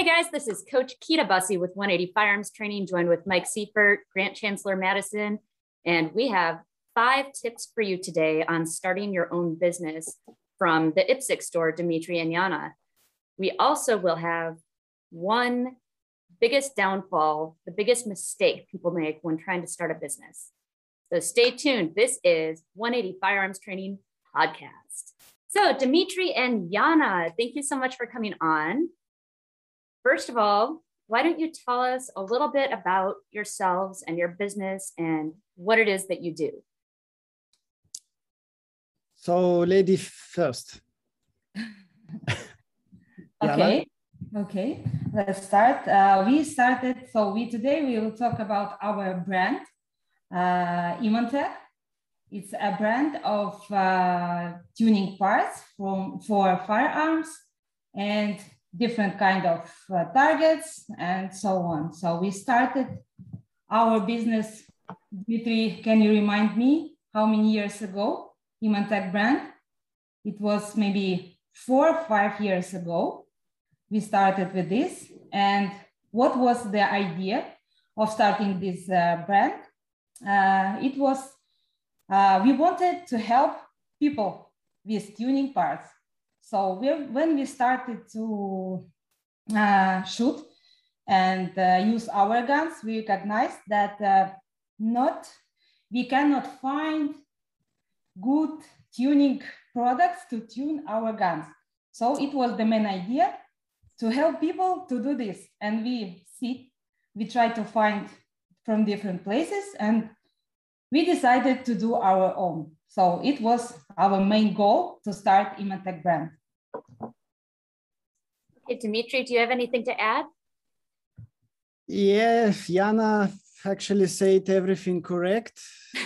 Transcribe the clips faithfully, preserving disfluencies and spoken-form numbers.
guys, this is Coach Keita Bussey with one eighty Firearms Training, joined with Mike Seifert, Grant Chancellor Madison, and we have five tips for you today on starting your own business from the IPSC store, Dimitri and Yana. We also will have one biggest downfall, the biggest mistake people make when trying to start a business. So stay tuned. This is one eighty Firearms Training Podcast. So Dimitri and Yana, thank you so much for coming on. First of all, why don't you tell us a little bit about yourselves and your business and what it is that you do? So, lady first. Okay, okay, let's start. Uh, we started, so we today we will talk about our brand, uh, Imantec. It's a brand of uh, tuning parts from for firearms and different kind of uh, targets and so on. So we started our business, Dmitry, can you remind me how many years ago, Imantec brand? It was maybe four or five years ago. We started with this. And what was the idea of starting this uh, brand? Uh, it was, uh, we wanted to help people with tuning parts. So we, when we started to uh, shoot and uh, use our guns, we recognized that uh, not, we cannot find good tuning products to tune our guns. So it was the main idea to help people to do this. And we see, we try to find from different places and we decided to do our own. So it was our main goal to start Imantec brand. Okay, Dimitri, do you have anything to add? Yeah, Yana actually said everything correct.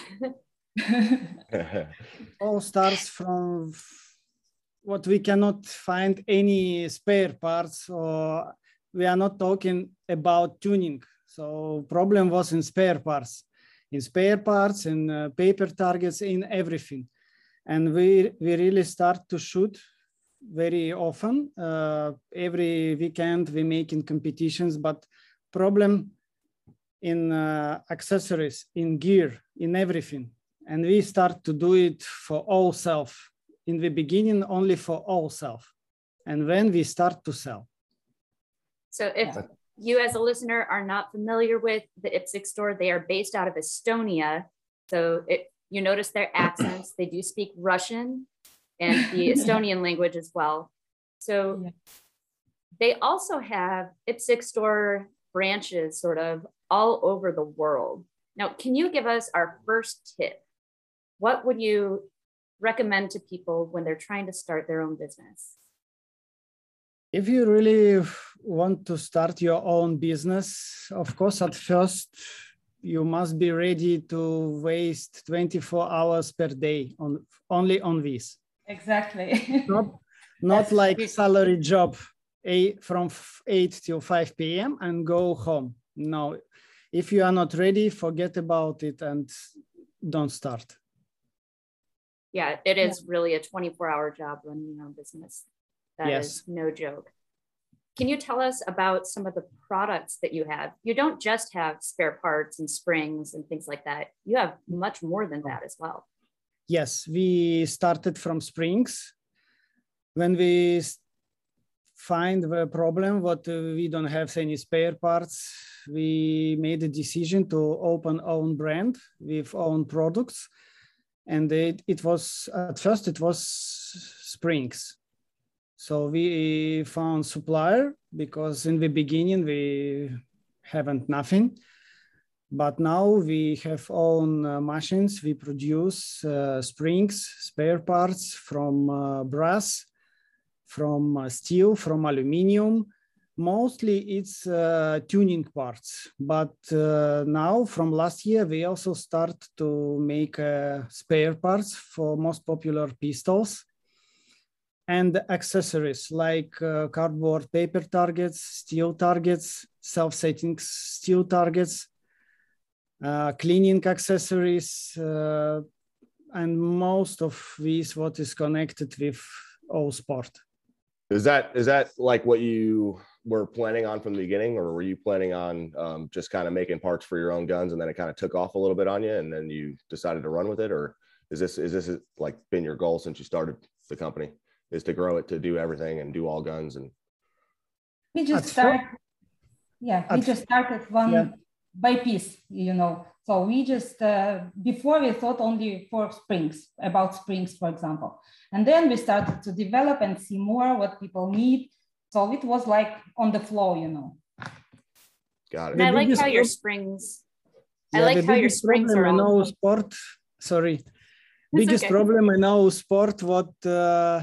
All starts from what we cannot find any spare parts, or we are not talking about tuning. So problem was in spare parts. In spare parts, in uh, paper targets, in everything. And we, we really start to shoot very often. Uh, every weekend we making competitions, but problem in uh, accessories, in gear, in everything. And we start to do it for all self. In the beginning, only for all self. And when we start to sell. So if yeah. you as a listener are not familiar with the IPSC store, they are based out of Estonia. So it, you notice their accents, they do speak Russian and the Estonian language as well. So yeah. they also have IPSC store branches sort of all over the world. Now, can you give us our first tip? What would you recommend to people when they're trying to start their own business? If you really want to start your own business, of course, at first, you must be ready to waste twenty-four hours per day on only on this. Exactly. Not, not like salary job eight, from eight till five P M and go home. No, if you are not ready, forget about it and don't start. Yeah, it is really a twenty-four hour job running your own business. That yes. is no joke. Can you tell us about some of the products that you have? You don't just have spare parts and springs and things like that. You have much more than that as well. Yes, we started from springs. When we find the problem, what uh, we don't have any spare parts, we made a decision to open own brand with own products. And it, it was, at first it was springs. So we found supplier because in the beginning we haven't nothing. But now we have own uh, machines. We produce uh, springs, spare parts from uh, brass, from uh, steel, from aluminum. Mostly it's uh, tuning parts. But uh, now from last year, we also start to make uh, spare parts for most popular pistols and accessories like uh, cardboard paper targets, steel targets, self-setting steel targets, Uh, cleaning accessories, uh, and most of these what is connected with all sport. Is that is that like what you were planning on from the beginning, or were you planning on um, just kind of making parts for your own guns and then it kind of took off a little bit on you and then you decided to run with it? Or is this, is this like been your goal since you started the company, is to grow it, to do everything and do all guns? And we just started, yeah, we just started one yeah. by piece, you know. So we just, uh, before we thought only for springs, about springs, for example. And then we started to develop and see more what people need. So it was like on the flow, you know. Got it. And I like how your springs, yeah, I like how your springs are I all... know sport, sorry. Biggest okay. problem I know sport, what uh,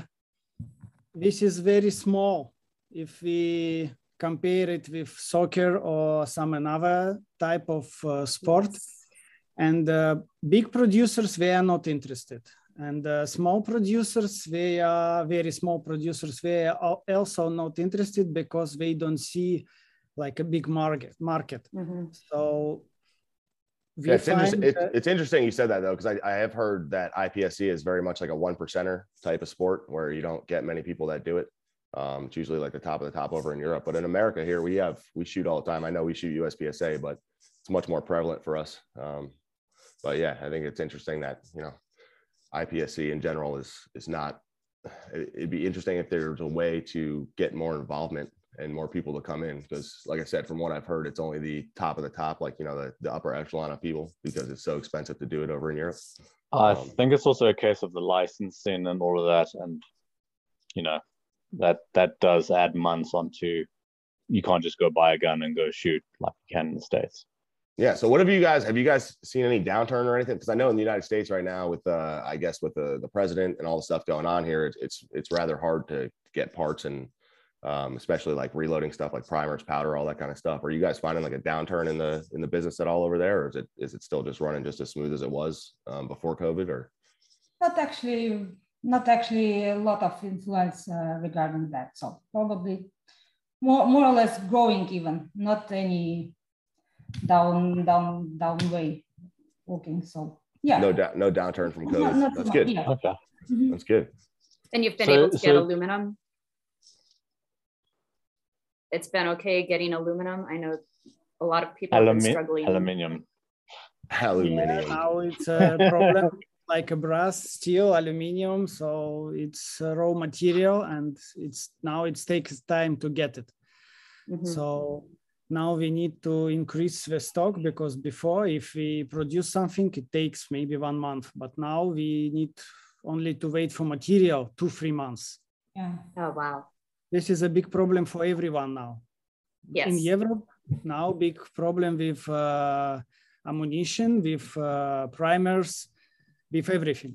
this is very small. If we compare it with soccer or some another type of uh, sport. Yes. And uh, big producers, they are not interested. And uh, small producers, they are very small producers, they are also not interested because they don't see like a big market. market. Mm-hmm. So yeah, it's, interesting. It, it's interesting you said that though, because I, I have heard that I P S C is very much like a one percenter type of sport where you don't get many people that do it. Um, it's usually like the top of the top over in Europe, but in America here, we have, we shoot all the time. I know we shoot U S P S A, but it's much more prevalent for us. Um, but yeah, I think it's interesting that, you know, I P S C in general is, is not, it'd be interesting if there's a way to get more involvement and more people to come in. Because like I said, from what I've heard, it's only the top of the top, like, you know, the, the upper echelon of people, because it's so expensive to do it over in Europe. I um, think it's also a case of the licensing and all of that. And, you know, that that does add months onto, you can't just go buy a gun and go shoot like you can in the States. Yeah. So what have you guys, have you guys seen any downturn or anything? Because I know in the United States right now with, uh, I guess with the, the president and all the stuff going on here, it's, it's, it's rather hard to get parts and um, especially like reloading stuff like primers, powder, all that kind of stuff. Are you guys finding like a downturn in the, in the business at all over there? Or is it, is it still just running just as smooth as it was um, before COVID? Or not actually, not actually a lot of influence uh, regarding that. So probably more, more or less growing even, not any down down down way looking. So yeah, no doubt, no downturn from COVID. Not, not that's much, good. Yeah. Okay, mm-hmm. That's good. And you've been so, able to so, get aluminum. It's been okay getting aluminum. I know a lot of people have been struggling. Aluminium. Aluminium. Yeah, now it's a problem like a brass, steel, aluminium. So it's a raw material, and it's now it takes time to get it. Mm-hmm. So now we need to increase the stock, because before, if we produce something, it takes maybe one month. But now we need only to wait for material two, three months. Yeah. Oh, wow. This is a big problem for everyone now. Yes. In Europe, now big problem with uh, ammunition, with uh, primers, with everything.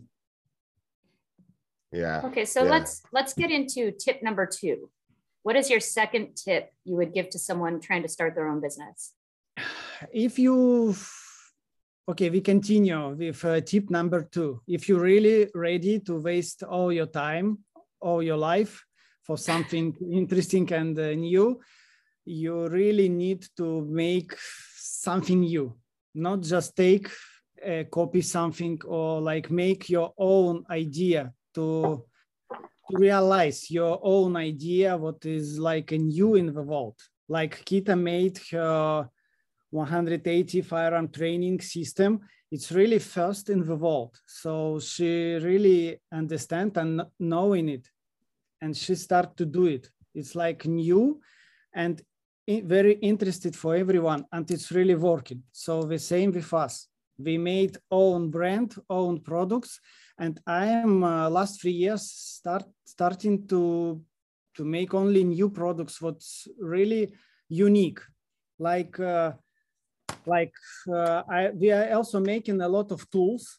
Yeah. Okay, so yeah. let's let's get into tip number two. What is your second tip you would give to someone trying to start their own business? If you, okay, we continue with uh, tip number two. If you're really ready to waste all your time, all your life for something interesting and uh, new, you really need to make something new, not just take, uh, copy something, or like make your own idea to to realize your own idea, what is like a new in the world. Like Kita made her one hundred eighty firearm training system. It's really first in the world. So she really understands and knowing it, and she start to do it. It's like new and very interested for everyone, and it's really working. So the same with us. We made own brand, own products, and I am uh, last three years start starting to to make only new products. What's really unique, like uh, like uh, I we are also making a lot of tools.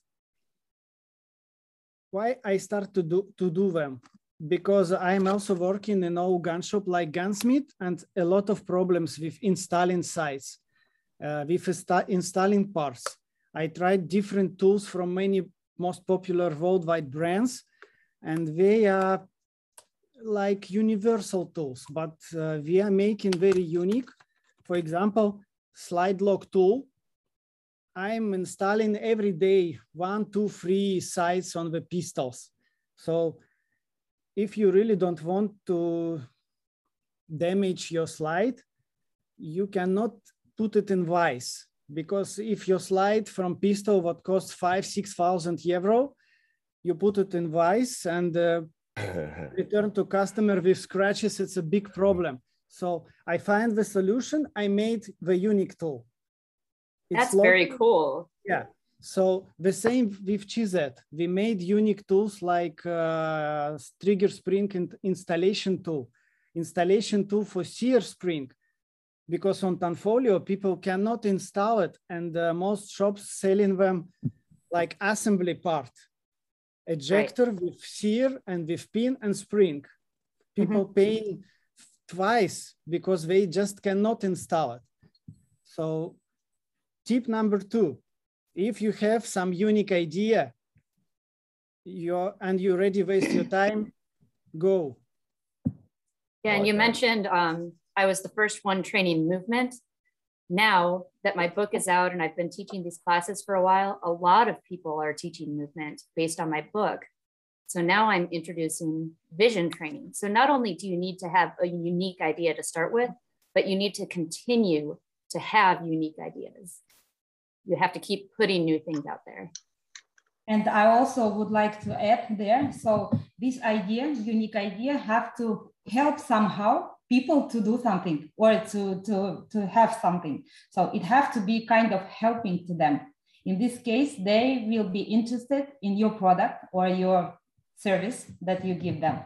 Why I start to do to do them? Because I'm also working in a gun shop like Gunsmith, and a lot of problems with installing sites, uh, with installing parts. I tried different tools from many most popular worldwide brands, and they are like universal tools, but uh, we are making very unique. For example, slide lock tool. I'm installing every day one, two, three sights on the pistols. So if you really don't want to damage your slide, you cannot put it in Vice, because if your slide from Pisto what costs five, six thousand euro, you put it in Vice and uh, return to customer with scratches, it's a big problem. So I find the solution. I made the unique tool. It's That's very cool. Yeah. So the same with Chizet. We made unique tools like uh, Trigger Spring and installation tool, installation tool for Sear Spring, because on Tanfolio people cannot install it, and uh, most shops selling them like assembly part, ejector right. with Sear and with pin and spring. People mm-hmm. paying twice because they just cannot install it. So tip number two, if you have some unique idea you're, and you already waste your time, go. Yeah, and you mentioned um, I was the first one training movement. Now that my book is out and I've been teaching these classes for a while, a lot of people are teaching movement based on my book. So now I'm introducing vision training. So not only do you need to have a unique idea to start with, but you need to continue to have unique ideas. You have to keep putting new things out there. And I also would like to add there, so this idea, unique idea, have to help somehow people to do something or to, to, to have something. So it have to be kind of helping to them. In this case, they will be interested in your product or your service that you give them.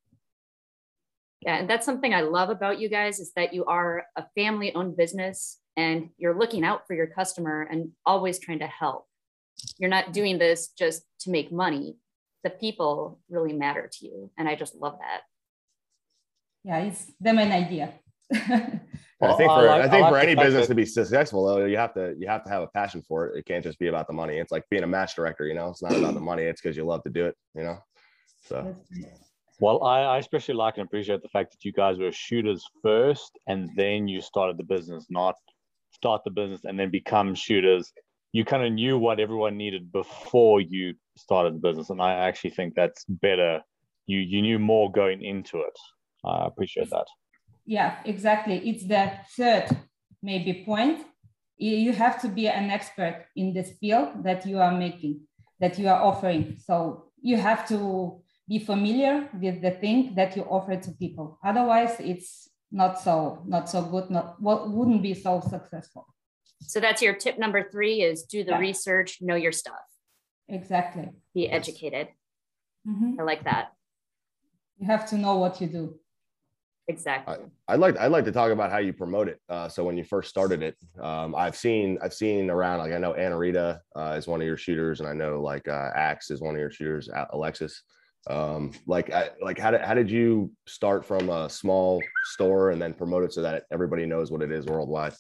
Yeah, and that's something I love about you guys, is that you are a family-owned business and you're looking out for your customer and always trying to help. You're not doing this just to make money. The people really matter to you, and I just love that. Yeah, it's the main idea. Well, I think for I, like, I think I like for any business that... to be successful, though, you have to you have to have a passion for it. It can't just be about the money. It's like being a match director, you know. It's not about the money. It's because you love to do it, you know. So. Well, I, I especially like and appreciate the fact that you guys were shooters first, and then you started the business, not start the business and then become shooters. You kind of knew what everyone needed before you started the business, and I actually think that's better. You you knew more going into it. I appreciate that. Yeah, exactly. It's the third maybe point. You have to be an expert in this field that you are making, that you are offering. So you have to be familiar with the thing that you offer to people. Otherwise, it's not so not so good. Not well, wouldn't be so successful. So that's your tip number three: is do the yeah. research, know your stuff. Exactly. Be educated. Mm-hmm. I like that. You have to know what you do. Exactly. I, I'd like I'd like to talk about how you promote it. Uh, so when you first started it, um, I've seen I've seen around, like I know Anna Rita uh, is one of your shooters, and I know like uh, Axe is one of your shooters, Alexis. Um, like I, like how did how did you start from a small store and then promote it so that everybody knows what it is worldwide?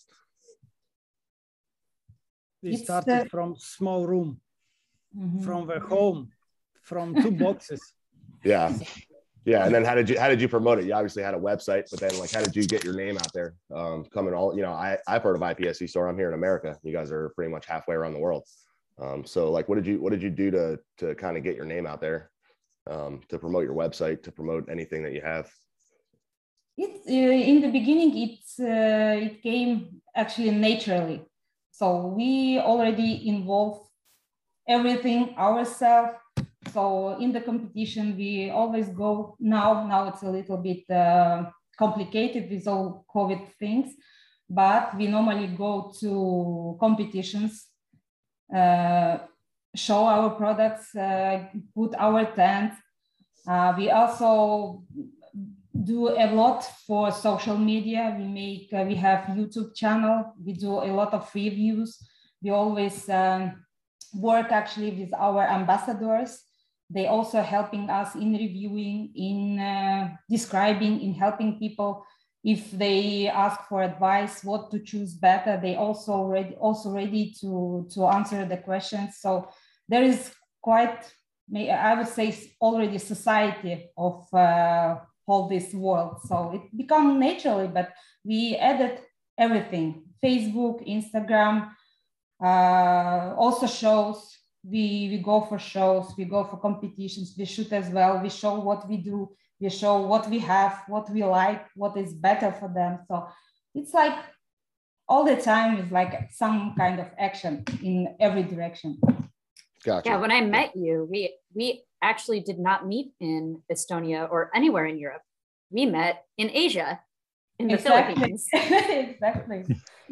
We started the... from small room, mm-hmm. from the home, from two boxes. Yeah. Yeah, and then how did you how did you promote it? You obviously had a website, but then like how did you get your name out there? Um, coming all, you know, I I've heard of I P S C Store. I'm here in America. You guys are pretty much halfway around the world. Um, so like, what did you what did you do to to kind of get your name out there, um, to promote your website, to promote anything that you have? It's uh, in the beginning, it's uh, it came actually naturally. So we already involved everything ourselves. So in the competition, we always go now, now it's a little bit uh, complicated with all COVID things, but we normally go to competitions, uh, show our products, uh, put our tent. Uh, we also do a lot for social media. We make, uh, we have YouTube channel. We do a lot of reviews. We always um, work actually with our ambassadors. They also helping us in reviewing, in uh, describing, in helping people. If they ask for advice, what to choose better, they also ready, also ready to, to answer the questions. So there is quite, I would say, already society of uh, all this world. So it became naturally, but we added everything: Facebook, Instagram, uh, also shows. We, we go for shows, we go for competitions, we shoot as well, we show what we do, We show what we have, what we like, what is better for them. So it's like all the time is like some kind of action in every direction. Gotcha. Yeah, when I met you, we we actually did not meet in Estonia or anywhere in Europe. We met in Asia, in the exactly. Philippines. Exactly.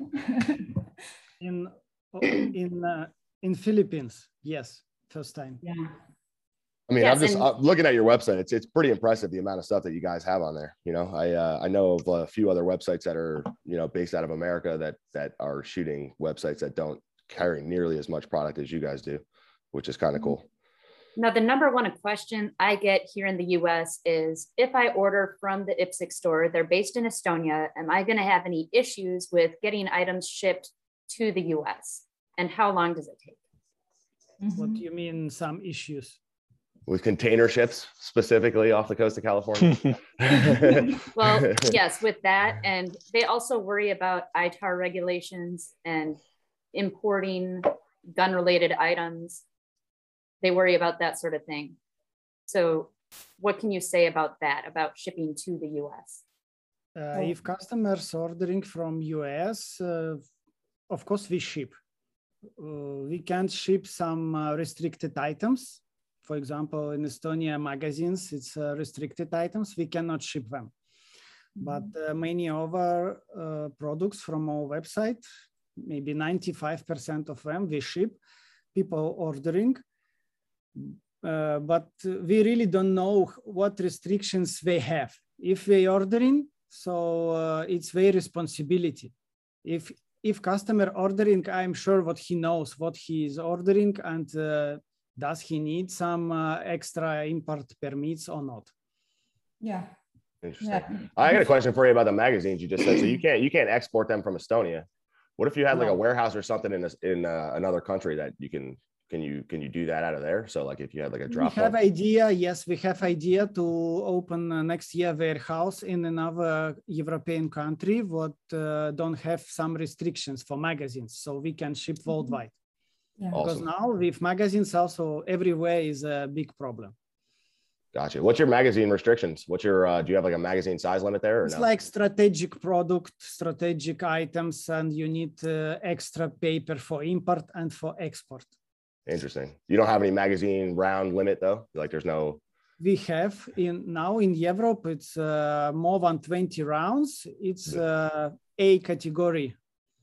in in uh, in Philippines, yes, first time. Yeah. I mean, Yes, I'm just and- I'm looking at your website. It's it's pretty impressive the amount of stuff that you guys have on there. You know, I uh, I know of a few other websites that are, you know, based out of America that that are shooting websites that don't carry nearly as much product as you guys do, which is kind of cool. Now, the number one question I get here in the U S is, if I order from the IPSC store, they're based in Estonia, am I going to have any issues with getting items shipped to the U S? And how long does it take? Mm-hmm. What do you mean some issues? With container ships specifically off the coast of California? Well, yes, with that. And they also worry about I T A R regulations and importing gun-related items. They worry about that sort of thing. So what can you say about that, about shipping to the U S? Uh, if customers ordering from U S, uh, of course we ship. Uh, we can't ship some uh, restricted items. For example, in Estonia, magazines, it's uh, restricted items. We cannot ship them. But uh, many other uh, products from our website, maybe ninety-five percent of them we ship, people ordering. Uh, but we really don't know what restrictions they have. If they ordering, so uh, it's their responsibility. If if customer ordering, I'm sure what he knows, what he is ordering, and uh, does he need some uh, extra import permits or not? Yeah. Interesting. Yeah. I got a question for you about the magazines you just said. So you can't you can't export them from Estonia. What if you had like No. a warehouse or something in a, in uh, another country that you can can you can you do that out of there? So like if you had like a drop. We have one? idea. Yes, we have idea to open uh, next year warehouse in another European country what uh, don't have some restrictions for magazines, so we can ship worldwide. Yeah. Because Awesome. now with magazines also everywhere is a big problem. Gotcha. What's your magazine restrictions? What's your uh, do you have like a magazine size limit there? Or It's no? like strategic product, strategic items, and you need uh, extra paper for import and for export. Interesting. You don't have any magazine round limit though? Like there's no. We have in now in Europe, it's uh, more than twenty rounds. It's uh, A category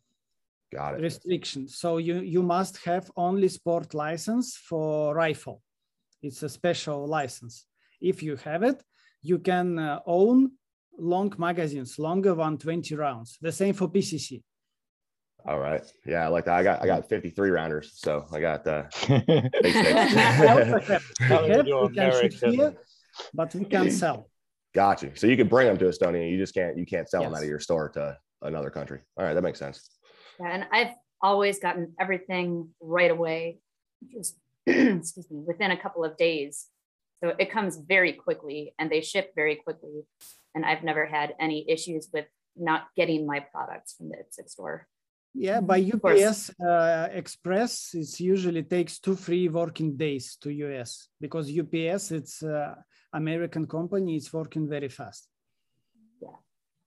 Got it. restriction. So you, you must have only sport license for rifle. It's a special license. If you have it, you can uh, own long magazines, longer than twenty rounds. The same for P C C. All right. Yeah, I like that. I got I got fifty-three rounders, so I got uh big We stakes. also have, How we do have, you we can shoot American? here, but we can sell. Got you. So you can bring them to Estonia. You just can't you can't sell them Yes. out of your store to another country. All right, that makes sense. Yeah, and I've always gotten everything right away, just excuse me, within a couple of days. So it comes very quickly and they ship very quickly. And I've never had any issues with not getting my products from the IPSC store. Yeah, by U P course. S uh, Express, it usually takes two, three working days to U S because U P S, it's uh, American company, it's working very fast. Yeah.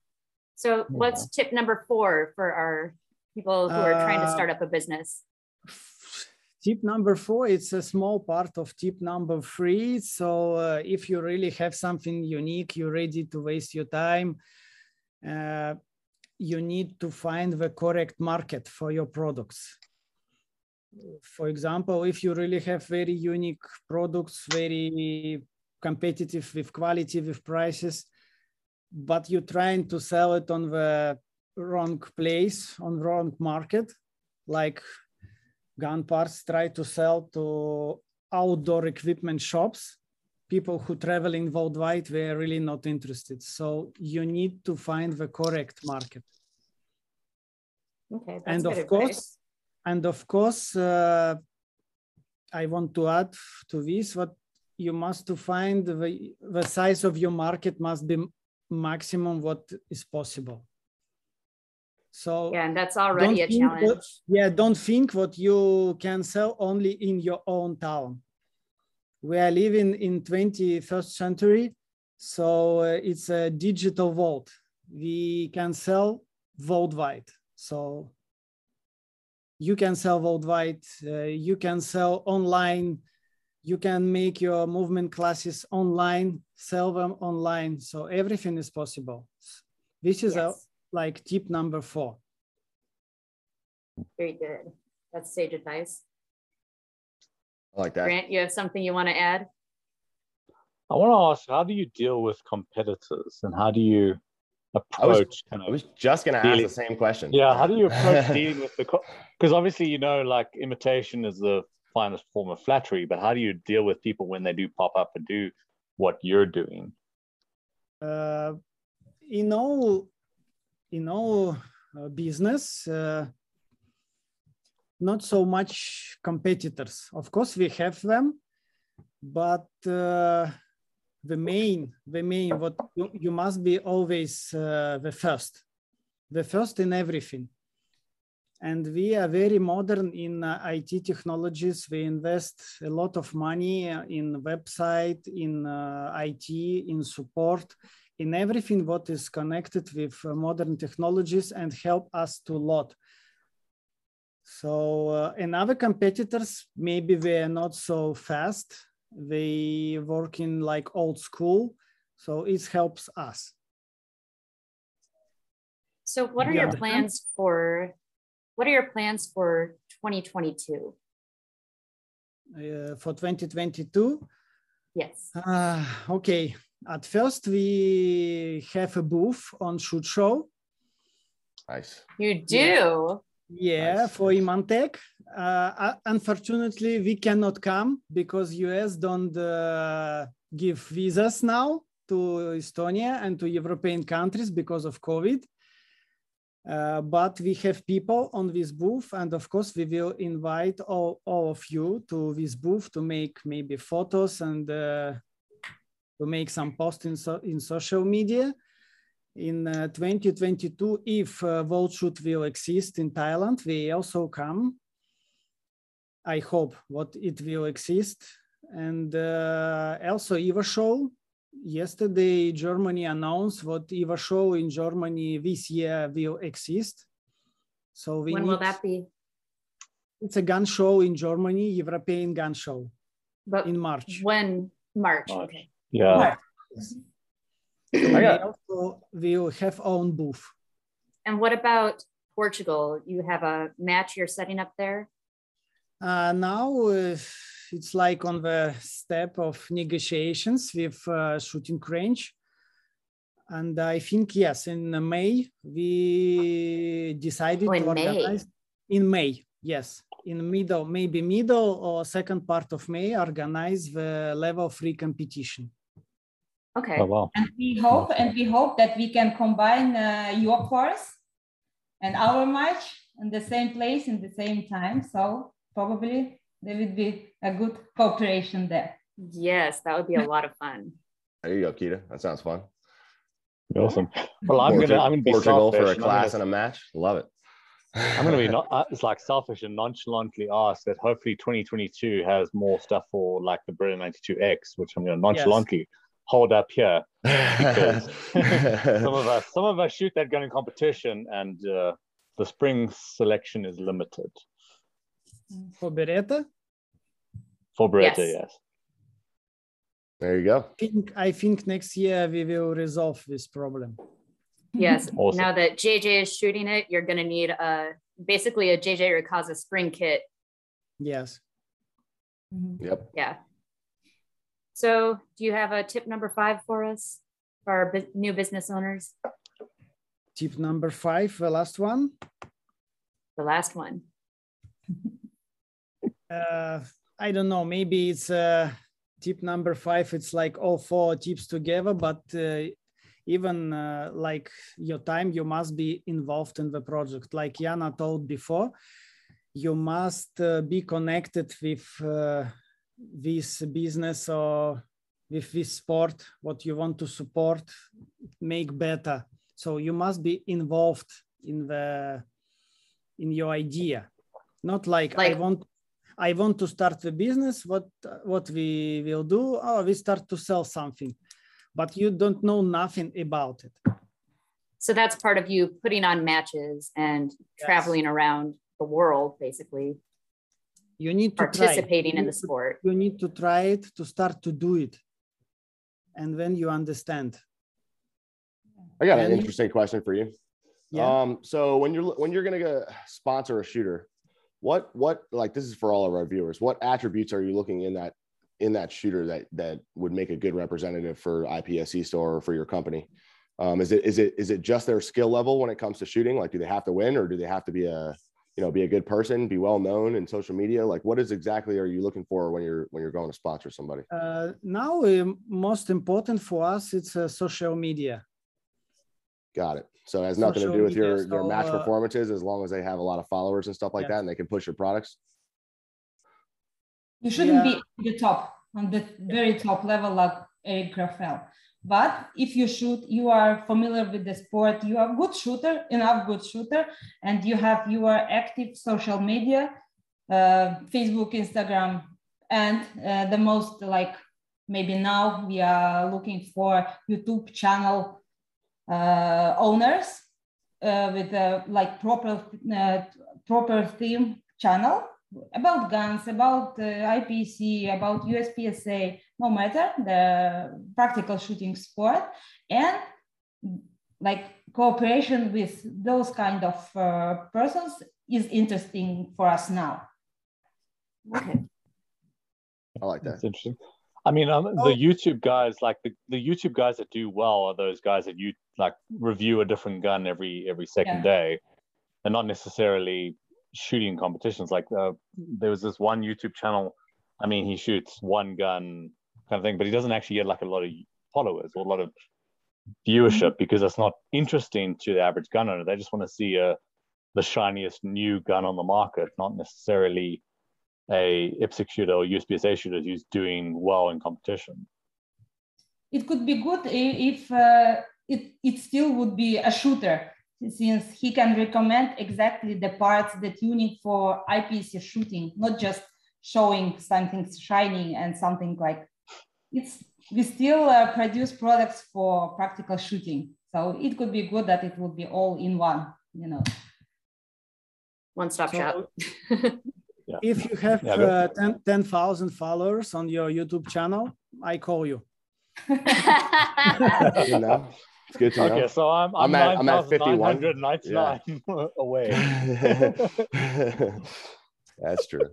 So what's tip number four for our people who are trying to Uh, start up a business? Tip number four, it's a small part of tip number three. So uh, if you really have something unique, you're ready to waste your time, uh, you need to find the correct market for your products. For example, if you really have very unique products, very competitive with quality, with prices, but you're trying to sell it on the wrong place, on wrong market, like gun parts try to sell to outdoor equipment shops, people who traveling worldwide, they're really not interested. So you need to find the correct market. Okay, that's And good of advice. course, and of course, uh, I want to add to this, what you must to find the, the size of your market must be maximum what is possible. So Yeah, and that's already a challenge. What, yeah, don't think what you can sell only in your own town. We are living in twenty-first century, So uh, it's a digital vault. We can sell worldwide. So you can sell worldwide, uh, you can sell online, you can make your movement classes online, sell them online. So everything is possible. This is yes. a, like tip number four. Very good. That's sage advice. I like that. Grant, you have something you want to add? I want to ask, how do you deal with competitors and how do you approach I was, kind of I was just going to ask the same question. Yeah, how do you approach dealing with the, because obviously, you know, like imitation is the finest form of flattery, but how do you deal with people when they do pop up and do what you're doing? Uh, in all, in all uh, business, uh, not so much competitors. Of course, we have them, but uh, the main, the main, what you, you must be always uh, the first, the first in everything. And we are very modern in uh, I T technologies. We invest a lot of money in website, in uh, I T, in support, in everything what is connected with uh, modern technologies and help us to a lot. So, uh, and other competitors, maybe they are not so fast. They work in like old school. So it helps us. So what are you your understand? plans for, what are your plans for twenty twenty-two? Uh, for twenty twenty-two? Yes. Uh, okay. At first, we have a booth on Shoot Show. Nice. You do? Yeah, Nice. For Imantech. Uh, unfortunately, we cannot come because U S don't uh, give visas now to Estonia and to European countries because of COVID. Uh, but we have people on this booth, and of course, we will invite all, all of you to this booth to make maybe photos and uh, to make some posts in, so, in social media. In uh, twenty twenty-two, if uh, World Shoot will exist in Thailand, we also come. I hope what it will exist. And uh, also EVA Show. Yesterday, Germany announced what EVA Show in Germany this year will exist. So we when need, will that be? It's a gun show in Germany, European gun show, but in March. When? March, March. okay. Yeah. March. So we also will have own booth. And what about Portugal? You have a match you're setting up there? Uh, now uh, it's like on the step of negotiations with uh, Shooting Range. And I think, yes, in May, we decided oh, in to organize. May. In May, yes. In middle, maybe middle or second part of May, organize the level three competition. Okay. Oh, wow. And we hope, and we hope that we can combine uh, your course and our match in the same place in the same time. So probably there would be a good cooperation there. Yes, that would be a lot of fun. There you go, Kita. That sounds fun. Awesome. Well, I'm Portugal, gonna I'm gonna be Portugal selfish for a class gonna, and a match. Love it. I'm gonna be not. Uh, it's like selfish and nonchalantly ask that hopefully twenty twenty-two has more stuff for like the Brera ninety-two X, which I'm gonna nonchalantly yes. hold up here because some of us some of us shoot that gun in competition, and uh, the spring selection is limited. For Beretta? For Beretta, yes. yes. There you go. I think, I think next year we will resolve this problem. Yes. Awesome. Now that J J is shooting it, you're going to need a basically a J J Rikaza spring kit. Yes. Yep. Yeah. So do you have a tip number five for us, for our bu- new business owners? Tip number five, the last one. The last one. Uh, I don't know, maybe it's uh, tip number five. It's like all four tips together, but uh, even uh, like your time, you must be involved in the project. Like Jana told before, you must uh, be connected with uh, this business or with this sport, what you want to support, make better. So you must be involved in the in your idea. Not like, like I want I want to start the business. What what we will do? Oh, we start to sell something. but you don't know nothing about it. So that's part of you putting on matches and yes. traveling around the world, basically. You need to participating try in the sport. To, you need to try it to start to do it. And then you understand. I got and an interesting you, question for you. Yeah. Um, so when you're when you're gonna go sponsor a shooter, what what like this is for all of our viewers, what attributes are you looking in that in that shooter that that would make a good representative for I P S C store or for your company? Um, is it is it is it just their skill level when it comes to shooting? Like, do they have to win, or do they have to be a you know be a good person, be well known in social media? Like, what is exactly are you looking for when you're when you're going to sponsor somebody? Uh, now, uh, most important for us, it's uh, social media. Got it. So it has nothing social to do with media, your, your so, match uh, performances, as long as they have a lot of followers and stuff like yeah. that, and they can push your products. You shouldn't yeah. be at the top, on the very top level like Eric Grauffel. But if you shoot, you are familiar with the sport, you are a good shooter, enough good shooter, and you have your active social media, uh, Facebook, Instagram, and uh, the most like maybe now we are looking for YouTube channel uh, owners uh, with a like proper uh, proper theme channel about guns, about uh, I P C, about U S P S A, no matter the practical shooting sport, and like cooperation with those kind of uh, persons is interesting for us now. Okay. I like that. That's interesting. I mean, um, oh. the YouTube guys, like the, the YouTube guys that do well are those guys that you like review a different gun every every second yeah. day, and not necessarily shooting competitions. Like uh, there was this one YouTube channel. I mean, he shoots one gun kind of thing, but he doesn't actually get like a lot of followers or a lot of viewership because that's not interesting to the average gun owner. They just want to see a the shiniest new gun on the market, not necessarily a I P S C shooter or U S P S A shooter who's doing well in competition. It could be good if uh, it, it still would be a shooter, since he can recommend exactly the parts, the tuning for I P S C shooting, not just showing something shining and something like it's, we still uh, produce products for practical shooting. So it could be good that it would be all in one, you know. One-stop so, shop. Yeah. If you have yeah, uh, ten thousand followers on your YouTube channel, I call you. You know, it's good to okay, know. so I'm I'm, I'm nine at fifty-one ninety-nine yeah. away. That's true.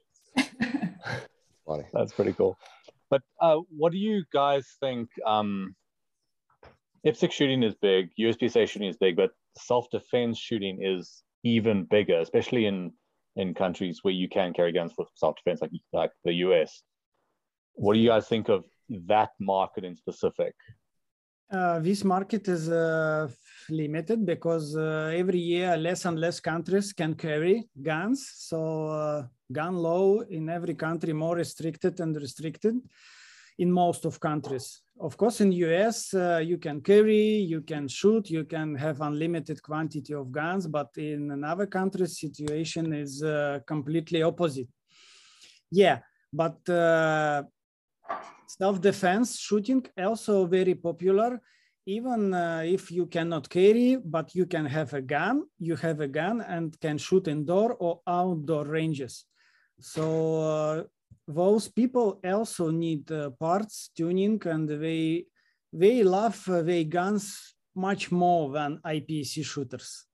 Funny. That's pretty cool. But uh, what do you guys think? Um, I P S C shooting is big, U S P S A shooting is big, but self-defense shooting is even bigger, especially in in countries where you can carry guns for self-defense, like like the U S. What do you guys think of that market in specific? Uh, this market is uh, limited because uh, every year less and less countries can carry guns. So uh, gun law in every country more restricted and restricted in most of countries. Of course, in U S, uh, you can carry, you can shoot, you can have unlimited quantity of guns, but in another countries, situation is uh, completely opposite. Yeah, but uh, self-defense shooting also very popular. Even uh, if you cannot carry, but you can have a gun, you have a gun and can shoot indoor or outdoor ranges. So uh, those people also need uh, parts, tuning, and they they love uh, their guns much more than I P S C shooters.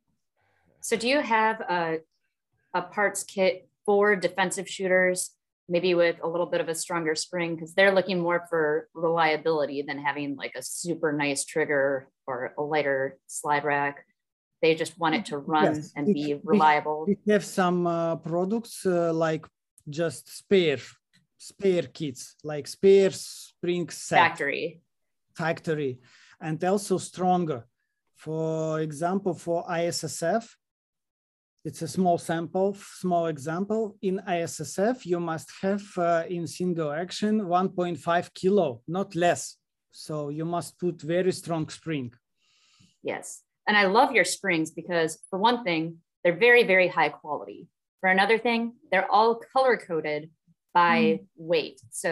So do you have a, a parts kit for defensive shooters, maybe with a little bit of a stronger spring, because they're looking more for reliability than having like a super nice trigger or a lighter slide rack? They just want it to run yes, and be reliable. We have some uh, products uh, like just spare, spare kits, like spare spring set. Factory. Factory, and also stronger. For example, for I S S F, it's a small sample, small example. In I S S F, you must have uh, in single action one point five kilo, not less. So you must put very strong spring. Yes. And I love your springs because for one thing, they're very, very high quality. For another thing, they're all color coded by mm. weight. So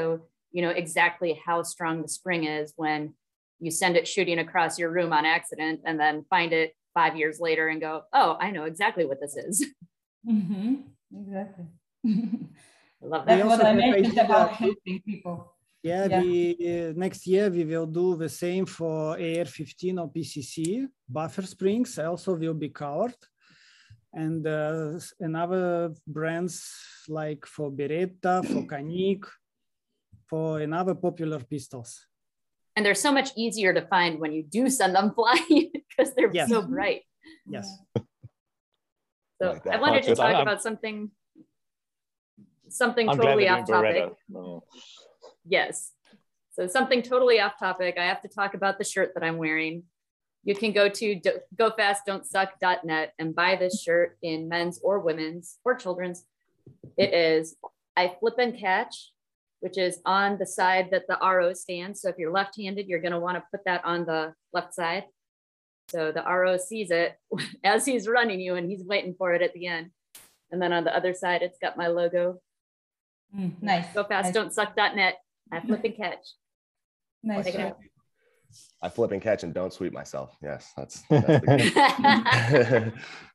you know, exactly how strong the spring is when you send it shooting across your room on accident and then find it five years later and go, oh, I know exactly what this is. Mm-hmm. Exactly. I love that. That's what I mentioned about helping people. Yeah, yeah. we uh, next year we will do the same for A R fifteen or P C C. Buffer springs also will be covered. And uh, another brands like for Beretta, for Canik, for another popular pistols. And they're so much easier to find when you do send them flying because they're yes. so bright. Yes. So like I wanted to talk I'm, about something, something I'm totally glad off topic. Oh. Yes. So something totally off topic. I have to talk about the shirt that I'm wearing. You can go to go fast don't suck dot net and buy this shirt in men's or women's or children's. It is I flip and catch, which is on the side that the R O stands. So if you're left-handed, you're going to want to put that on the left side. So the R O sees it as he's running you and he's waiting for it at the end. And then on the other side, it's got my logo. Mm, nice. Go fast nice. don't suck dot net. I flip and catch. Nice. I flip and catch and don't sweep myself. Yes, that's, that's the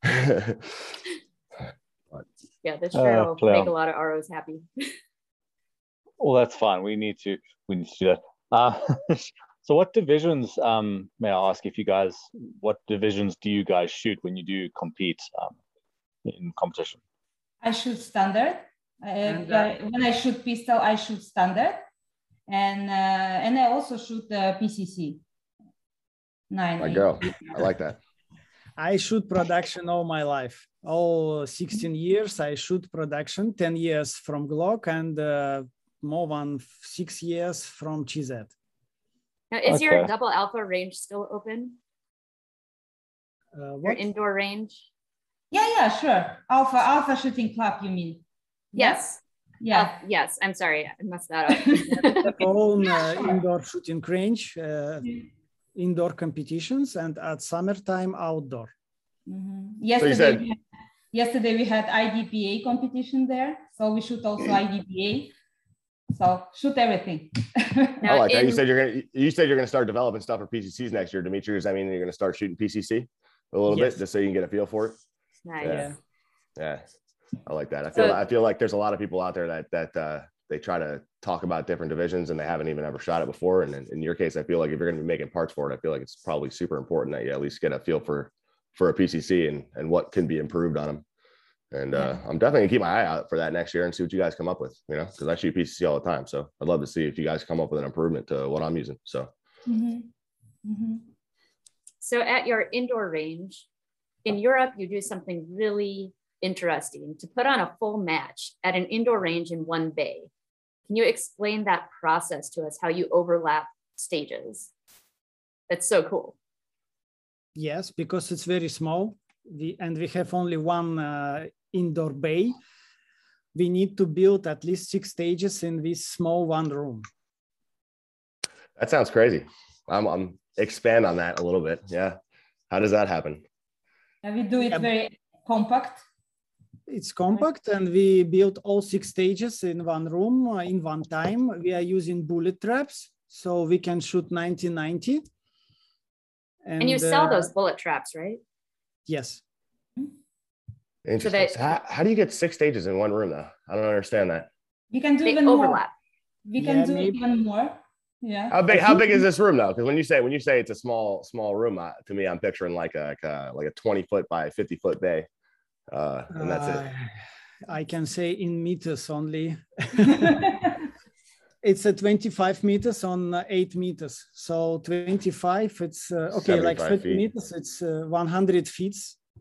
yeah, this shirt Uh, will make a lot of R Os happy. Well, that's fine. We need to we need to do that. Uh, so, what divisions? Um, may I ask if you guys, what divisions do you guys shoot when you do compete um, in competition? I shoot standard. Uh, And, uh, uh, when I shoot pistol, I shoot standard, and uh, and I also shoot the uh, P C C. Nine. my girl. I like that. I shoot production all my life. All sixteen years I shoot production, ten years from Glock and uh, more than six years from C Z. Now, is Okay. your double alpha range still open? Uh, Your what? indoor range? Yeah, yeah, sure. Alpha, Alpha Shooting Club, you mean? Yes. Yeah. Oh, yes. I'm sorry. I messed that up. Own uh, indoor shooting range, uh, indoor competitions, and at summertime outdoor. Mm-hmm. Yesterday, said- we had, yesterday we had I D P A competition there, so we shoot also I D P A. So shoot everything. I like that. You in- said you're gonna you said you're gonna start developing stuff for P C Cs next year, Dimitri. Does that mean you're gonna start shooting P C C a little Yes. bit just so you can get a feel for it? Nice. Yeah. Yeah. I like that. I feel So- I feel like there's a lot of people out there that that uh they try to talk about different divisions and they haven't even ever shot it before. And in, in your case, I feel like if you're gonna be making parts for it, I feel like it's probably super important that you at least get a feel for for a P C C and and what can be improved on them. And uh, I'm definitely gonna keep my eye out for that next year and see what you guys come up with, you know, because I shoot P C C all the time. So I'd love to see if you guys come up with an improvement to what I'm using. So Mm-hmm. Mm-hmm. So at your indoor range, in Europe, you do something really interesting to put on a full match at an indoor range in one bay. Can you explain that process to us, how you overlap stages? That's so cool. Yes, because it's very small we, and we have only one uh, indoor bay. We need to build at least six stages in this small one room. that sounds crazy. I'm, I'm expand on that a little bit. Yeah. How does that happen? And we do it Yeah. very compact. It's compact and we built all six stages in one room uh, in one time. We are using bullet traps, so we can shoot ninety ninety. And, and you sell uh, those bullet traps, right? Yes. Interesting. they- So how, how do you get six stages in one room though? I don't understand that. We can do They even overlap. more. We can Yeah, do maybe. even more. Yeah. How big, how big is this room though? Because when you say, when you say it's a small, small room, uh, to me, I'm picturing like a, like a, like a twenty foot by fifty foot bay. Uh, and that's it. Uh, I can say in meters only. It's a twenty-five meters on uh, eight meters. So twenty-five, it's uh, okay, like seventy-five thirty feet. meters, it's uh, one hundred feet.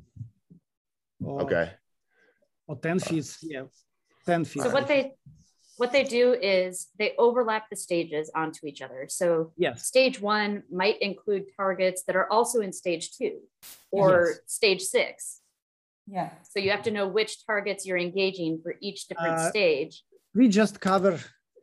Or, Okay. Or ten feet, yeah, ten feet. So what they what they do is they overlap the stages onto each other. So Yes, stage one might include targets that are also in stage two or Yes. stage six. Yeah. So you have to know which targets you're engaging for each different Uh, stage. we just cover,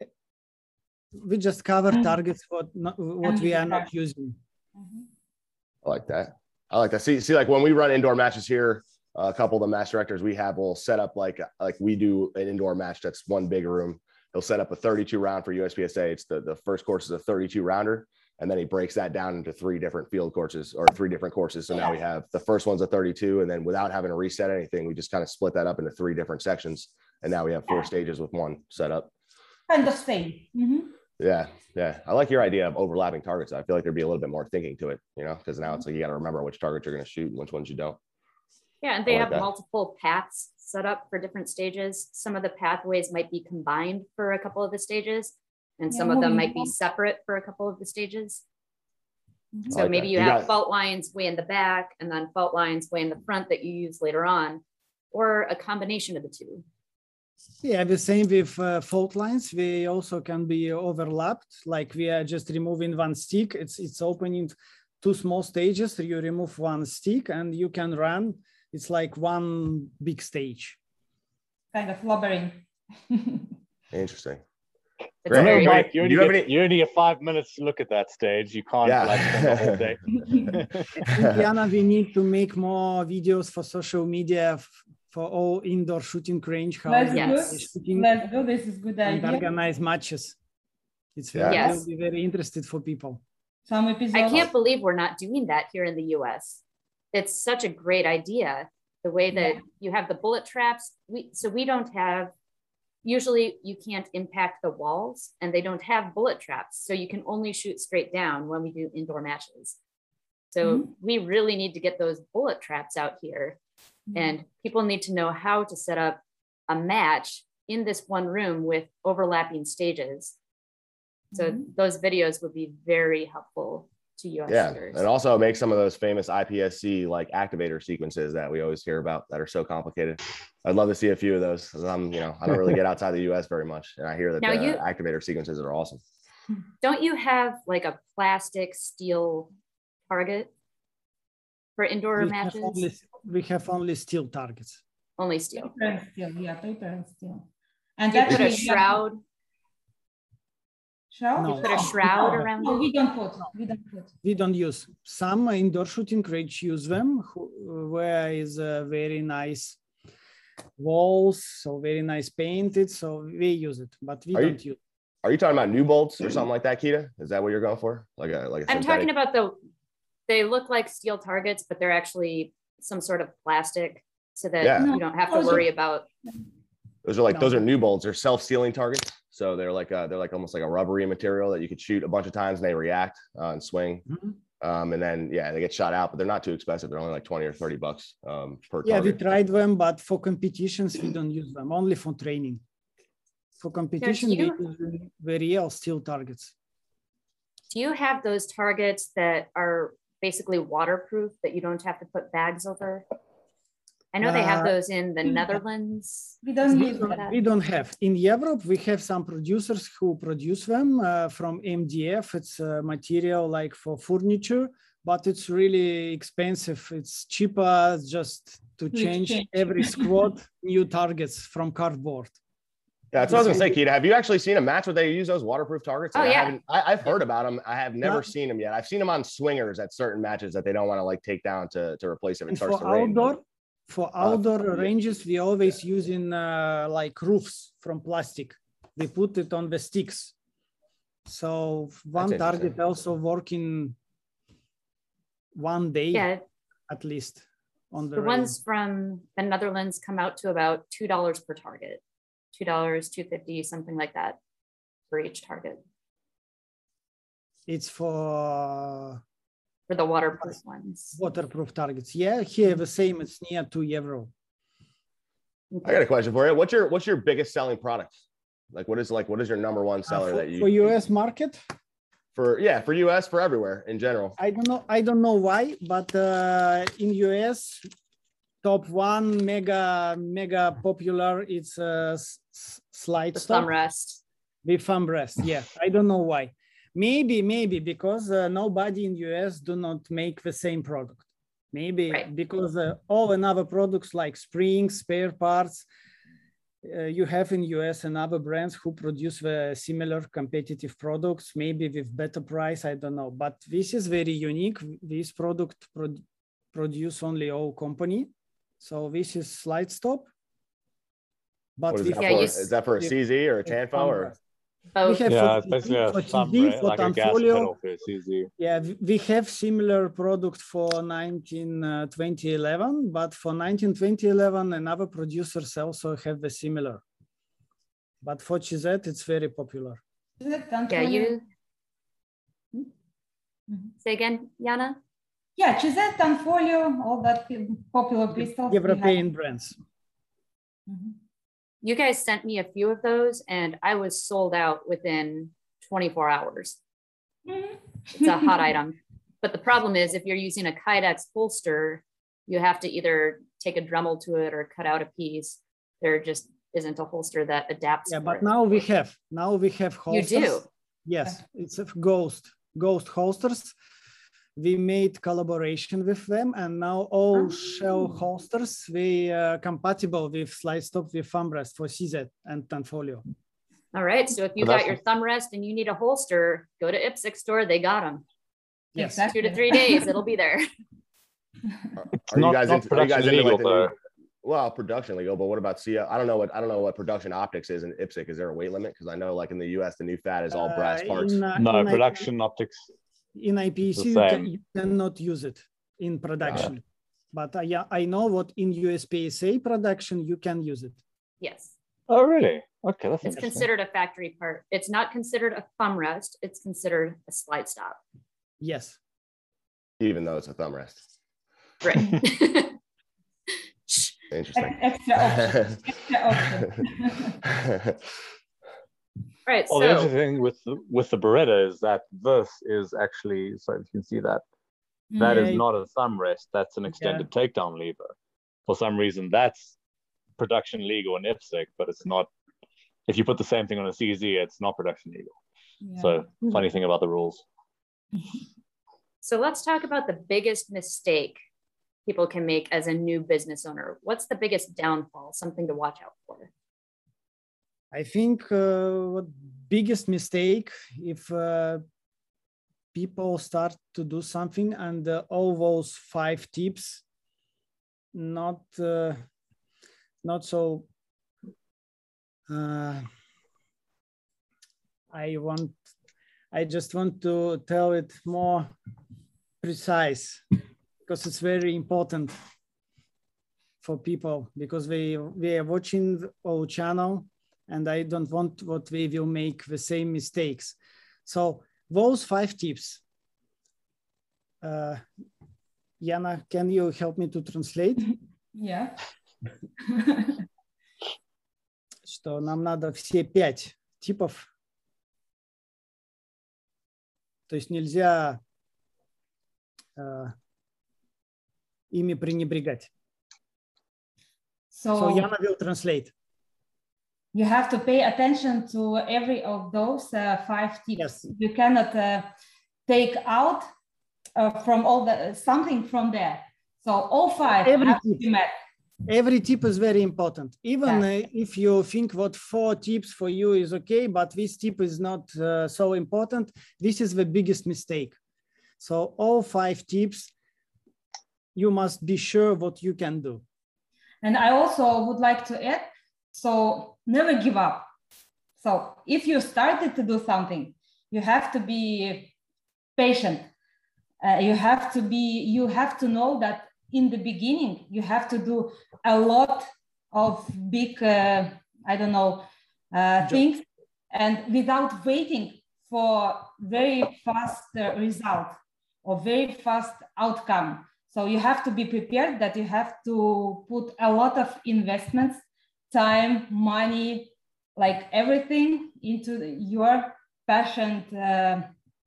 we just cover Mm. targets what not, what we are not using. Mhm. I like that. I like that. See, see, like when we run indoor matches here, uh, a couple of the match directors we have will set up like like we do an indoor match that's one big room, he'll set up a thirty-two round for U S P S A. It's the, the first course is a thirty-two rounder. And then he breaks that down into three different field courses or three different courses. So now we have the first one's a thirty-two. And then without having to reset anything, we just kind of split that up into three different sections. And now we have four stages with one setup. Kind of same. Mm-hmm. Yeah. Yeah. I like your idea of overlapping targets. I feel like there'd be a little bit more thinking to it, you know, because now it's like you got to remember which targets you're going to shoot and which ones you don't. Yeah. And they like have that. multiple paths set up for different stages. Some of the pathways might be combined for a couple of the stages, and some yeah, of them might be separate for a couple of the stages. Mm-hmm. So like maybe that. you, You have got- fault lines way in the back and then fault lines way in the front that you use later on, or a combination of the two. Yeah, the same with uh, fault lines. We also can be overlapped. Like we are just removing one stick. It's it's opening two small stages. You remove one stick and you can run. It's like one big stage. Kind of lobbering. Interesting. It's Great. very, Mike, you, do only you have get, any- you only get five minutes to look at that stage. You can't Yeah. like spend the whole day. Diana, we need to make more videos for social media f- for all indoor shooting range. How Let's we Yes. do. are shooting Let's do. This is good and idea. organize matches. It's Yeah. very, Yes. will be very interested for people. Some episodes. I can't believe we're not doing that here in the U S. It's such a great idea. The way that Yeah. you have the bullet traps. We so we don't have, usually you can't impact the walls and they don't have bullet traps. So you can only shoot straight down when we do indoor matches. So Mhm. we really need to get those bullet traps out here. And people need to know how to set up a match in this one room with overlapping stages. So Mhm. those videos would be very helpful to U S Yeah. shooters. And also make some of those famous I P S C like activator sequences that we always hear about that are so complicated. I'd love to see a few of those. 'Cause I'm, you know, I don't really get outside the U S very much. And I hear that Now the you- activator sequences are awesome. Don't you have like a plastic steel target for indoor We have, matches? only, we have only steel targets. Only steel. Paper and steel. Yeah, paper and steel. And You put a actually, shroud, Shroud? No. put a shroud No, around no, it? we don't put. We don't put. We don't use. Some indoor shooting range use them, who, where is a very nice walls, so very nice painted. So we use it, but we Are you- don't use. Are you talking about new bolts or something like that, Kita? Is that what you're going for? Like a like a I'm synthetic? talking about the, they look like steel targets, but they're actually some sort of plastic so that Yeah. you don't have to worry about. Those are like No. those are new bolts. They're self-sealing targets. So they're like uh they're like almost like a rubbery material that you could shoot a bunch of times and they react uh, and swing. Mhm. Um, and then yeah, they get shot out, but they're not too expensive. They're only like twenty or thirty bucks um per Yeah, we target. tried them, but for competitions we don't use them. Only for training. For competition, we you- use very real steel targets. Do you have those targets that are basically waterproof that you don't have to put bags over? I know they have Uh, those in the we- Netherlands. We don't We use don't, that. we don't have. In Europe, we have some producers who produce them uh, from M D F. It's a material like for furniture, but it's really expensive. It's cheaper just to To change exchange. every squad new targets from cardboard. Yeah, that's what I was gonna say, Kita. Have you actually seen a match where they use those waterproof targets? Oh, Like, I yeah. haven't, I, I've heard about them. I have never Yeah. seen them yet. I've seen them on swingers at certain matches that they don't want to like take down to to replace if it And starts for to rain. outdoor, for outdoor yeah. ranges, we always using uh, like roofs from plastic. We put it on the sticks. So one target interesting. also working one day Yeah, at least on the, the range. ones from the Netherlands come out to about two dollars per target, two dollars, two fifty, something like that for each target It's for for the waterproof ones. waterproof targets. Yeah, here the same. It's near two euro. I got a question for you. What's your what's your biggest selling product? Like what is like what is your number one Uh, seller for, that you for U S market, for yeah for U S for everywhere in general? I don't know. I don't know why, but uh, in U S, top one mega mega popular. It's a s- s- slide The stop thumb rest. with thumb rest. Yeah, I don't know why. Maybe maybe because uh, nobody in U S do not make the same product. Maybe Right. because uh, all another products like springs, spare parts, uh, you have in U S and other brands who produce the similar competitive products, maybe with better price, I don't know. But this is very unique. This product pro produce only our company. So this is slide stop. But what is, we, that yeah, for? You, Is that for a C Z or a Tanfo or? Both. We have yeah, for it's basically C Z, a for thumb, C Z, right? for Like a gas Tanfolio. pedal for a C Z. Yeah, we have similar product for nineteen twenty eleven, but for nineteen twenty eleven, another producers also have the similar. But for Chisette, it's very popular. Yeah, you. Mm-hmm. Say again, Yana? Yeah, Chisette, Tanfolio, all that popular pistols. European brands. Mm-hmm. You guys sent me a few of those and I was sold out within twenty-four hours. Mm-hmm. It's a hot item. But the problem is if you're using a Kydex holster, you have to either take a Dremel to it or cut out a piece. There just isn't a holster that adapts. Yeah, but now we have, now we have holsters. You do? Yes, it's a Ghost, Ghost holsters. We made collaboration with them, and now all oh. shell holsters we uh, compatible with slide stop with thumb rest for C Z and Tanfolio. All right, so if you got your thumb rest and you need a holster, go to IPSC store. They got them. Yes, exactly. two to three days, it'll be there. Are, are you guys into, are you guys into like the new, well, production legal? But what about C O? I don't know what I don't know what production optics is in IPSC. Is there a weight limit? Because I know like in the U S the new fat is all brass parts. Uh, in, uh, no, production I P, optics. In I P C, you, can, you cannot use it in production. Uh, but uh, yeah, I know what in U S P S A production, you can use it. Yes. Oh, really? Okay. That's it's considered a factory part. It's not considered a thumb rest. It's considered a slide stop. Yes. Even though it's a thumb rest. Right. Interesting. Extra option. Extra option. Right. Well, so, the interesting thing with the, with the Beretta is that this is actually, so if you can see that, that yeah. is not a thumb rest. That's an extended yeah. takedown lever. For some reason, that's production legal in IPSC, but it's not. If you put the same thing on a C Z, it's not production legal. Yeah. So funny thing about the rules. So let's talk about the biggest mistake people can make as a new business owner. What's the biggest downfall? Something to watch out for. I think uh, what biggest mistake if uh, people start to do something and uh, all those five tips not uh, not so uh, I want I just want to tell it more precise because it's very important for people because we we are watching our channel. And I don't want what we will make the same mistakes. So those five tips. Uh, Yana, can you help me to translate? Yeah. Что нам надо все пять типов. То есть нельзя uh, ими пренебрегать. So, so Yana will translate. You have to pay attention to every of those uh, five tips. Yes. You cannot uh, take out uh, from all the something from there. So all five every have tip, to be met. Every tip is very important. Even yes. uh, if you think what four tips for you is okay, but this tip is not uh, so important, this is the biggest mistake. So all five tips, you must be sure what you can do. And I also would like to add, so never give up. So if you started to do something, you have to be patient. Uh, you have to be, you have to know that in the beginning, you have to do a lot of big, uh, I don't know, uh, things, and without waiting for very fast uh, result or very fast outcome. So you have to be prepared that you have to put a lot of investments, time, money, like everything into your passion, uh,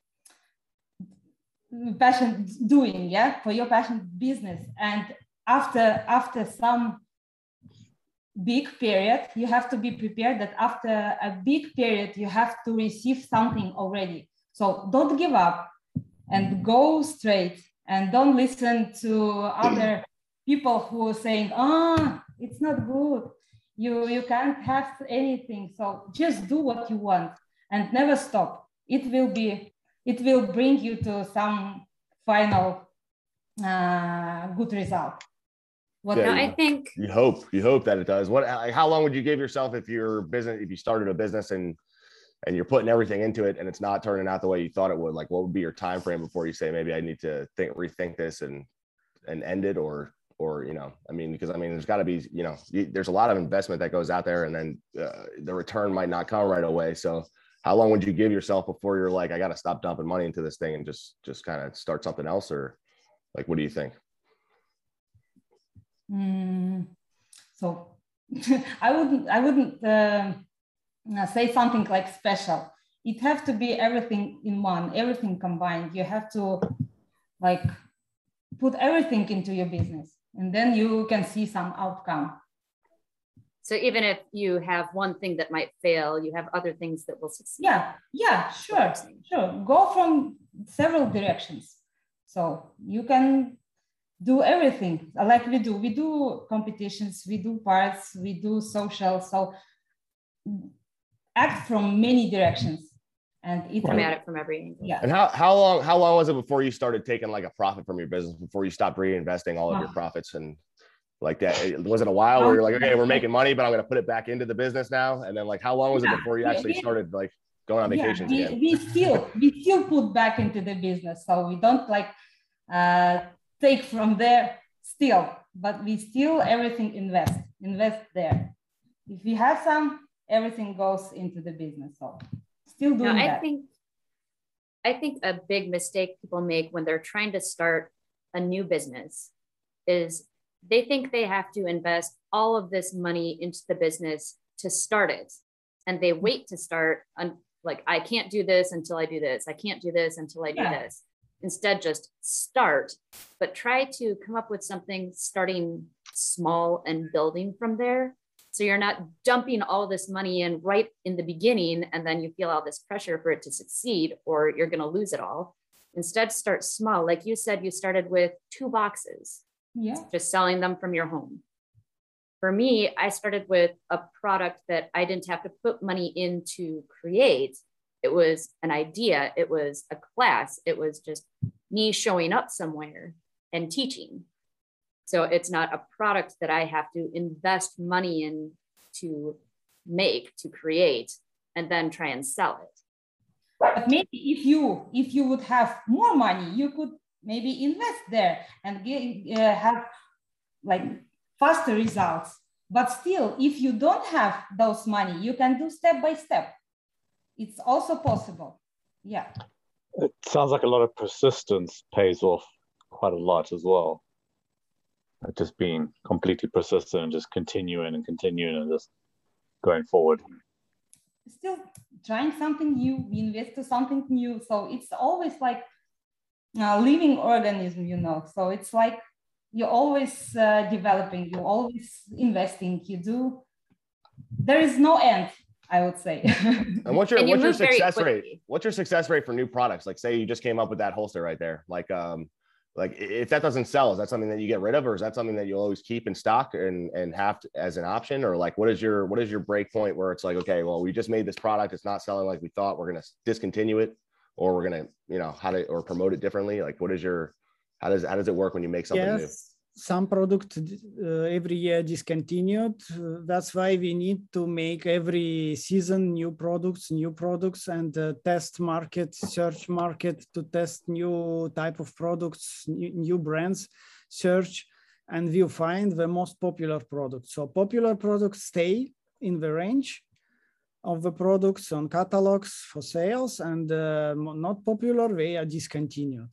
passion doing, yeah, for your passion business. And after, after some big period, you have to be prepared that after a big period, you have to receive something already. So don't give up and go straight and don't listen to other people who are saying, oh, it's not good. You, you can't have anything. So just do what you want and never stop. It will be, it will bring you to some final uh, good result. Well, yeah, no, I think you hope you hope that it does. What? How long would you give yourself if your business, if you started a business and and you're putting everything into it and it's not turning out the way you thought it would? Like, what would be your time frame before you say maybe I need to think rethink this and and end it, or or you know, I mean, because I mean, there's got to be, you know, there's a lot of investment that goes out there, and then uh, the return might not come right away. So, how long would you give yourself before you're like, I got to stop dumping money into this thing and just just kind of start something else, or like, what do you think? Mm, so I wouldn't I wouldn't uh, say something like special. It has to be everything in one, everything combined. You have to like put everything into your business, and then you can see some outcome. So even if you have one thing that might fail, you have other things that will succeed. Yeah, yeah, sure, sure. Go from several directions. So you can do everything like we do. We do competitions, we do parts, we do social. So act from many directions, and it come at it from every angle. Yeah. And how how long how long was it before you started taking like a profit from your business, before you stopped reinvesting all of your profits and like that? Was it a while where you're like, okay, we're making money, but I'm going to put it back into the business now? And then like, how long was yeah. it before you actually started like going on vacations yeah, we, again? We still we still put back into the business, so we don't like. Uh, take from there still, but we still everything invest, invest there. If we have some, everything goes into the business. So still doing no, I that. think, I think a big mistake people make when they're trying to start a new business is they think they have to invest all of this money into the business to start it. And they wait to start on like, I can't do this until I do this. I can't do this until I do yeah. this. Instead, just start, but try to come up with something starting small and building from there. So you're not dumping all this money in right in the beginning, and then you feel all this pressure for it to succeed, or you're going to lose it all. Instead, start small. Like you said, you started with two boxes, yeah, just selling them from your home. For me, I started with a product that I didn't have to put money in to create. It was an idea. It was a class. It was just me showing up somewhere and teaching. So it's not a product that I have to invest money in to make, to create, and then try and sell it. But maybe if you if you would have more money, you could maybe invest there and get, uh, have like faster results. But still, if you don't have those money, you can do step by step. It's also possible. Yeah. It sounds like a lot of persistence pays off quite a lot as well. Like just being completely persistent and just continuing and continuing and just going forward. Still trying something new, we invest to something new. So it's always like a living organism, you know. So it's like you're always uh, developing, you're always investing, you do. There is no end, I would say. And what's your and you what's your success rate? What's your success rate for new products? Like say you just came up with that holster right there. Like um like if that doesn't sell, is that something that you get rid of, or is that something that you'll always keep in stock and and have to, as an option? Or like what is your what is your break point where it's like, okay, well, we just made this product, it's not selling like we thought, we're gonna discontinue it, or we're gonna, you know, how to or promote it differently? Like what is your how does how does it work when you make something yes. new? Some product uh, every year discontinued. Uh, that's why we need to make every season new products, new products, and uh, test market, search market to test new type of products, new, new brands, search, and we'll find the most popular products. So popular products stay in the range of the products on catalogs for sales, and uh, not popular, they are discontinued.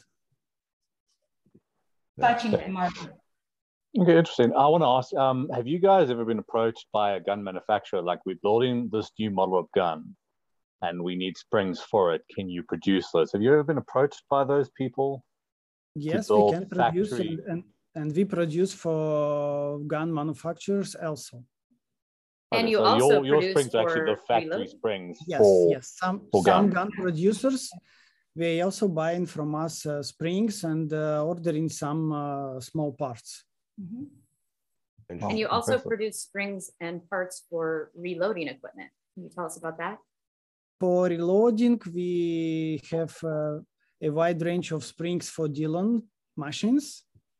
Touching the market. Okay, interesting. I want to ask, um, have you guys ever been approached by a gun manufacturer? Like, we're building this new model of gun and we need springs for it. Can you produce those? Have you ever been approached by those people? Yes, we can produce and, and, and we produce for gun manufacturers also. And okay, you so also your, your produce springs for are actually the factory reload? springs yes, for, yes. Some, for some gun. gun producers, they also buying from us uh, springs and uh, ordering some uh, small parts. Mm-hmm. And you also produce springs and parts for reloading equipment. Can you tell us about that? For reloading, we have uh, a wide range of springs for Dillon machines.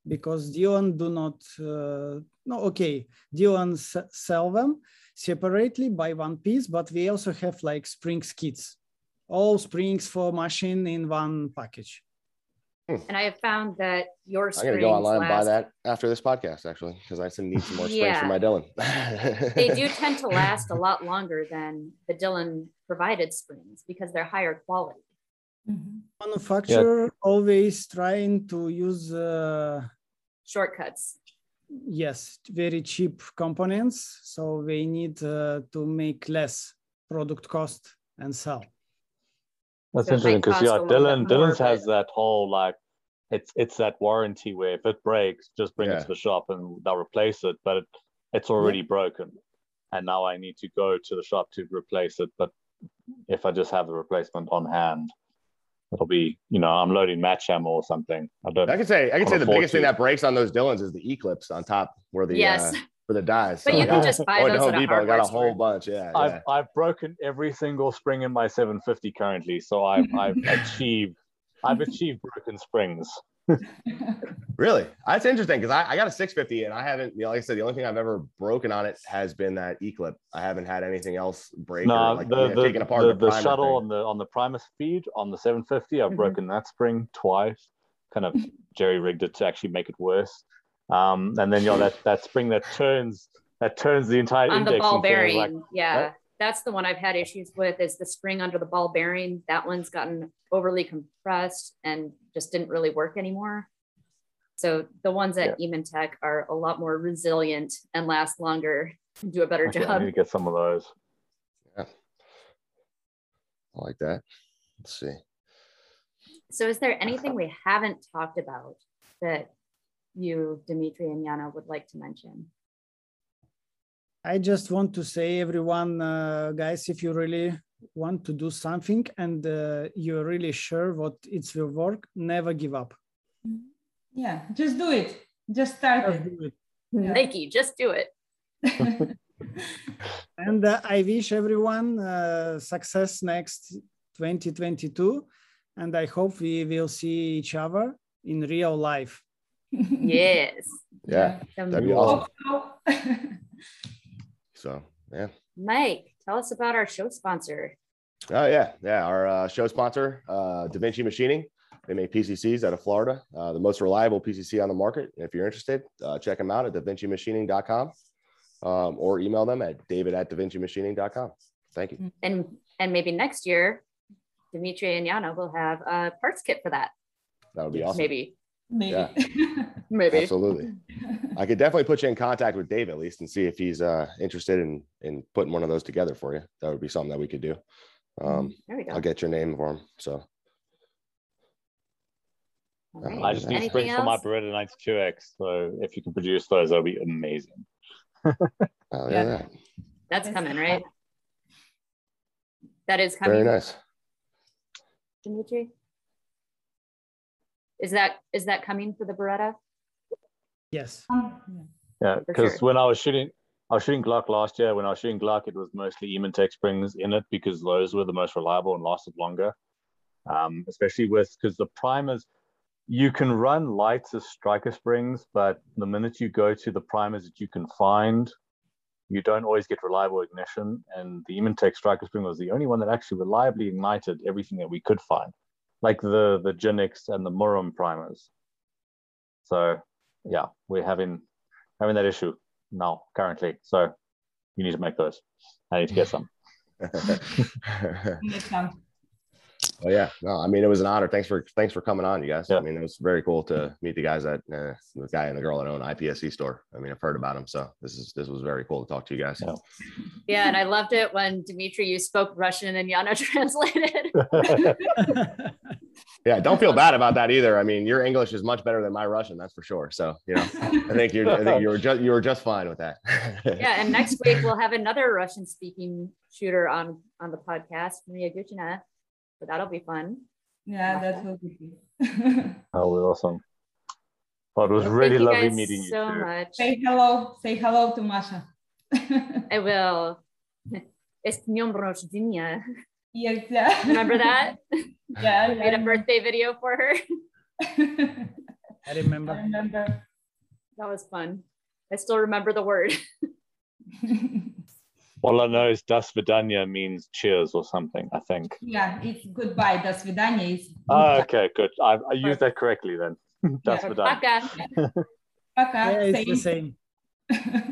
because Dylan do not, uh, no, okay, Dylan s- sell them separately by one piece, but we also have like springs kits, all springs for machine in one package. And I have found that your I'm springs gonna go online and buy last, that after this podcast, actually, because I need some more springs Yeah. for my Dylan. they do tend to last a lot longer than the Dylan provided springs because they're higher quality. Mhm. Manufacturer always trying to use, uh, Shortcuts. yes, very cheap components. So they need uh, to make less product cost and sell. That's So it might interesting because cost yeah, a little Dylan bit more, Dylan's has but- that whole like it's it's that warranty where if it breaks, just bring Yeah. it to the shop and they'll replace it, but it, it's already broken. And now I need to go to the shop to replace it. But if I just have the replacement on hand, it'll be, you know, I'm loading match ammo or something. I don't I can say I can Can't say the afford biggest thing to. that breaks on those Dylans is the E-clips on top where the Yes. uh, for the dies. But So you I can got- just buy going to those Home at a Depot, I got hardware a whole store. bunch. Yeah, I've yeah. I've broken every single spring in my seven fifty currently, so I've I've achieved I've achieved broken springs. Really? That's interesting because I, I got a six fifty and I haven't, you know, like I said, the only thing I've ever broken on it has been that E-clip. I haven't had anything else break No, or like the you know, the, taken apart the, the, the primer shuttle thing. on the on the primer feed on the seven fifty, I've Mhm. broken that spring twice. Kind of jerry rigged it to actually make it worse. Um, and then you know that that spring that turns that turns the entire On the indexing ball thing is bearing, like, yeah. Right. That's the one I've had issues with is the spring under the ball bearing. That one's gotten overly compressed and just didn't really work anymore. So the ones at Ementech are a lot more resilient and last longer and do a better okay, I job. need to get some of those. Yeah. I like that. Let's see. So is there anything we haven't talked about that you, Dimitri and Yana, would like to mention? I just want to say, everyone, uh, guys, if you really want to do something and uh, you're really sure what it will work, never give up. Yeah, just do it. Just start Just it. do it. Yeah. Nike, just do it. And uh, I wish everyone uh, success next twenty twenty-two. And I hope we will see each other in real life. Yes. Yeah, Um, that'd be awesome. Oh, So yeah. Mike, tell us about our show sponsor. Oh yeah, yeah. Our uh, show sponsor, uh, Da Vinci Machining. They make P C Cs out of Florida, uh, the most reliable P C C on the market. If you're interested, uh, check them out at da vinci machining dot com um, or email them at david at da vinci machining dot com. Thank you. And and maybe next year, Dimitri and Yana will have a parts kit for that. That would be awesome. Maybe. maybe. Yeah. Maybe. Absolutely. I could definitely put you in contact with Dave at least and see if he's uh, interested in in putting one of those together for you. That would be something that we could do. Um, There we go. I'll get your name for him. So All right. I just need Anything springs for my else? Beretta ninety-two X. So if you can produce those, that'll be amazing. uh, yeah, Yeah. that. That's coming, right? That is Very coming, nice. Dimitri? Is that is that coming for the Beretta? Yes. Yeah, For because sure. when I was shooting, I was shooting Glock last year. When I was shooting Glock, it was mostly Ementech springs in it because those were the most reliable and lasted longer. Um, especially with because the primers, you can run lights as striker springs, but the minute you go to the primers that you can find, you don't always get reliable ignition. And the Ementech striker spring was the only one that actually reliably ignited everything that we could find, like the the Genix and the Murum primers. So yeah, we're having having that issue now currently. So you need to make those. I need to get some. Next time. Oh yeah, no, I mean it was an honor. Thanks for thanks for coming on, you guys. Yeah. I mean it was very cool to meet the guys that uh, the guy and the girl that own I P S C store. I mean I've heard about them, so this is this was very cool to talk to you guys. Yeah. Yeah, and I loved it when Dimitri, you spoke Russian and Yana translated. Yeah, don't feel bad about that either. I mean your English is much better than my Russian, that's for sure. So you know, I think you're I think you were just you were just fine with that. Yeah, and next week we'll have another Russian speaking shooter on on the podcast, Maria Guchina. So that'll be fun. Yeah, that will be good. Oh, we're awesome. Oh, it was Well, really thank you lovely guys meeting you so too. much. Say hello. Say hello to Masha. I will. It's Dnем Rождения. Yes, yeah. Remember that? Yeah. I made a birthday video for her. I remember. I remember. That was fun. I still remember the word. All I know is das vidanya means cheers or something, I think. Yeah, it's goodbye. Das vidanya is Oh, okay, good. I, I used that correctly then. Das vidanya. Paka. Paka. Yeah, it's the same.